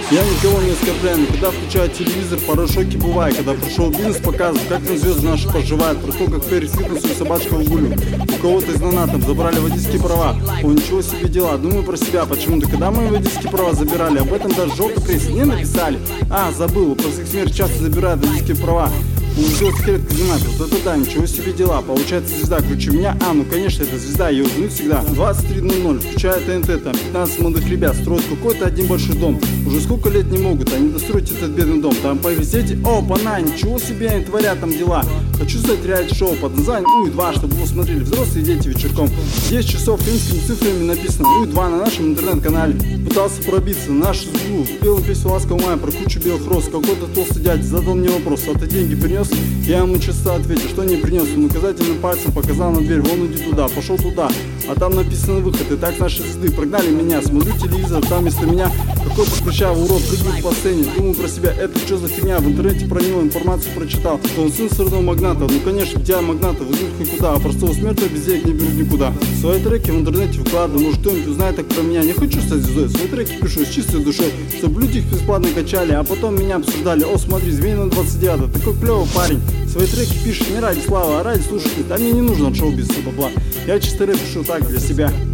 Я никого не оскорбляю, но когда включаю телевизор, порой в шоке бываю. Когда пришел бизнес показывает, как там звезды наши поживают. Про то, как Перри Хилтон свою собачку выгулил. У кого-то из донатов забрали водительские права. О, ничего себе дела, думаю про себя почему-то. Когда мои водительские права забирали, об этом даже в желтой прессе не написали. А, забыл, после их смерти часто забирают водительские права. Улетел секрет каземата, вот это да, ничего себе дела. Получается звезда круче меня, ну конечно это звезда, ее узнают всегда. 23:00, включая ТНТ, там 15 молодых ребят строят какой-то один большой дом. Уже сколько лет не могут они достроить этот бедный дом. Там появились дети, опа-на, ничего себе они творят там дела. Хочу стать реалити-шоу под названием УИ-2, чтобы его смотрели взрослые дети вечерком. 10 часов финскими цифрами написано УИ-2 на нашем интернет-канале. Пытался пробиться на нашу звезду, пел песню «Ласкового мая» про кучу белых роз. Какой-то толстый дядя задал мне вопрос, а ты деньги принес? Я ему честно ответил, что не принес. Он указательным пальцем показал на дверь, вон иди туда, пошел туда. А там написано выход, и так наши звезды прогнали меня. Смотрю телевизор, там вместо меня какой-то прыщавый урод прыгает по сцене. Думаю про себя, это что за фигня? В интернете про него информацию прочитал, что он сын сырного магната. Ну конечно, тебя магната вызовут хоть куда, а простого смертного без денег не берут никуда. Свои треки в интернете выкладываю, может кто-нибудь узнает так про меня. Не хочу стать звездой, свои треки пишу с чистой душой, чтобы люди их бесплатно качали, а потом меня обсуждали. О, смотри, Звенин на 29, такой клевый парень. Свои треки пишешь не ради славы, а ради слушателей. Да мне не нужно от шоу-бизнеса бабла. Я чисто рэп пишу так для себя.